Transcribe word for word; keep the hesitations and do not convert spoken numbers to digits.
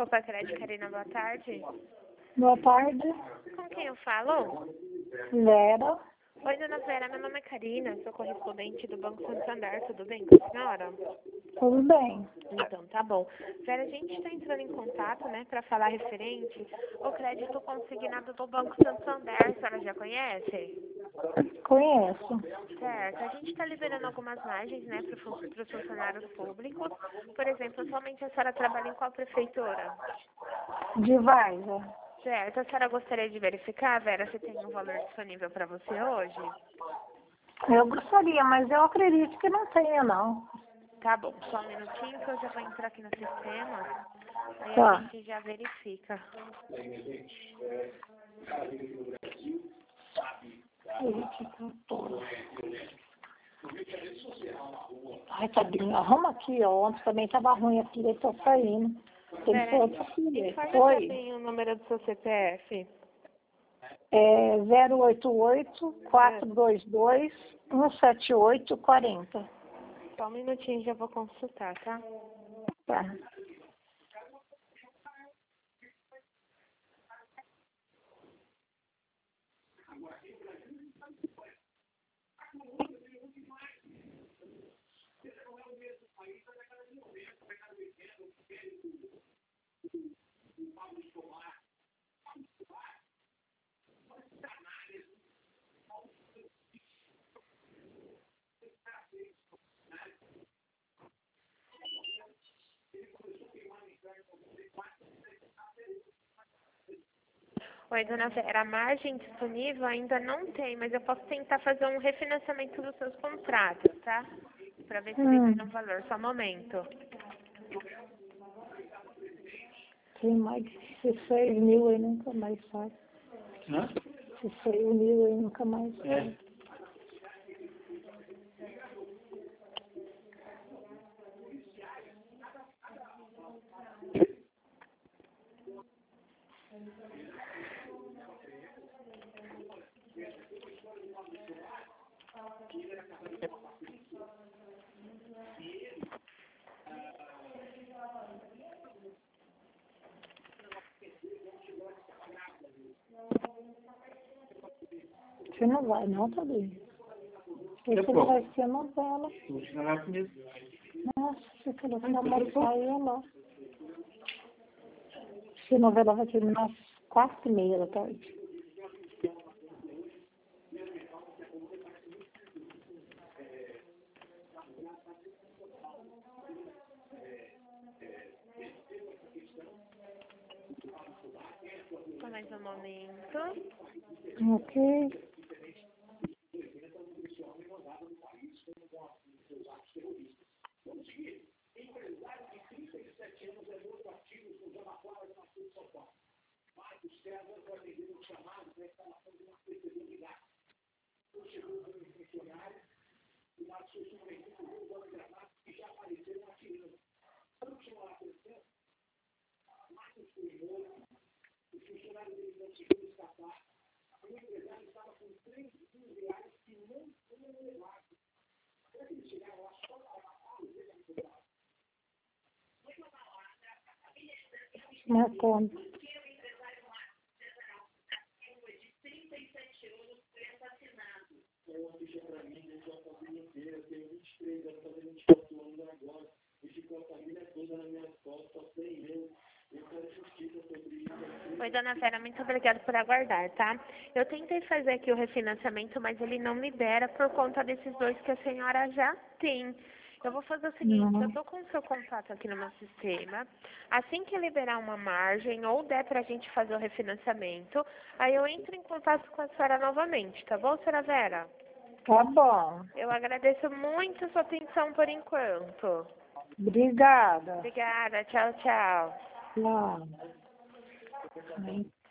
Copa Crédito, Karina, boa tarde. Boa tarde. Com quem eu falo? Vera. Oi, dona Vera, meu nome é Karina, sou correspondente do Banco Santander, tudo bem com a senhora? Tudo bem. Então, tá bom. Vera, a gente está entrando em contato, né, para falar referente ao crédito consignado do Banco Santander, a senhora já conhece? Conheço. Certo, a gente está liberando algumas margens, né, para os funcionários públicos. Por exemplo, atualmente a senhora trabalha em qual prefeitura? De Varza. Certo, a senhora gostaria de verificar, Vera, se tem um valor disponível para você hoje? Eu gostaria, mas eu acredito que não tenha, não. Tá bom, só um minutinho que eu já vou entrar aqui no sistema. Aí Tá. a gente já verifica. Ai, tadinho, arruma aqui, ó. Ontem também tava ruim, a filha tá saindo. Tem que ser outra filha. Informe Oi. também o número do seu C P F. É zero oito oito, quatro dois dois, um sete oito quatro zero. Só um minutinho, já vou consultar, tá? Tá. Oi, dona Vera, a margem disponível ainda não tem, mas eu posso tentar fazer um refinanciamento dos seus contratos, tá? Pra ver se Hum. libera um valor. Só um momento. Tem mais de seis mil aí, nunca mais sai. Hã? Se seis mil aí, nunca mais sai. É. Você não vai, não, Tadinho? Esse Eu não vou. vai ser novela. Vou chegar lá comigo. Nossa, você falou que a almoçar ia lá. Essa novela vai terminar às quatro e meia da tarde. Só mais um momento. Ok. Na conta. Oi, dona Vera, muito obrigada por aguardar, tá? Eu tentei fazer aqui o refinanciamento, mas ele não libera por conta desses dois que a senhora já tem. Eu vou fazer o seguinte, eu Não. tô com o seu contato aqui no meu sistema. Assim que liberar uma margem ou der pra gente fazer o refinanciamento, aí eu entro em contato com a senhora novamente, tá bom, senhora Vera? Tá bom. Eu agradeço muito a sua atenção por enquanto. Obrigada. Obrigada, tchau, tchau. Tchau. Ai,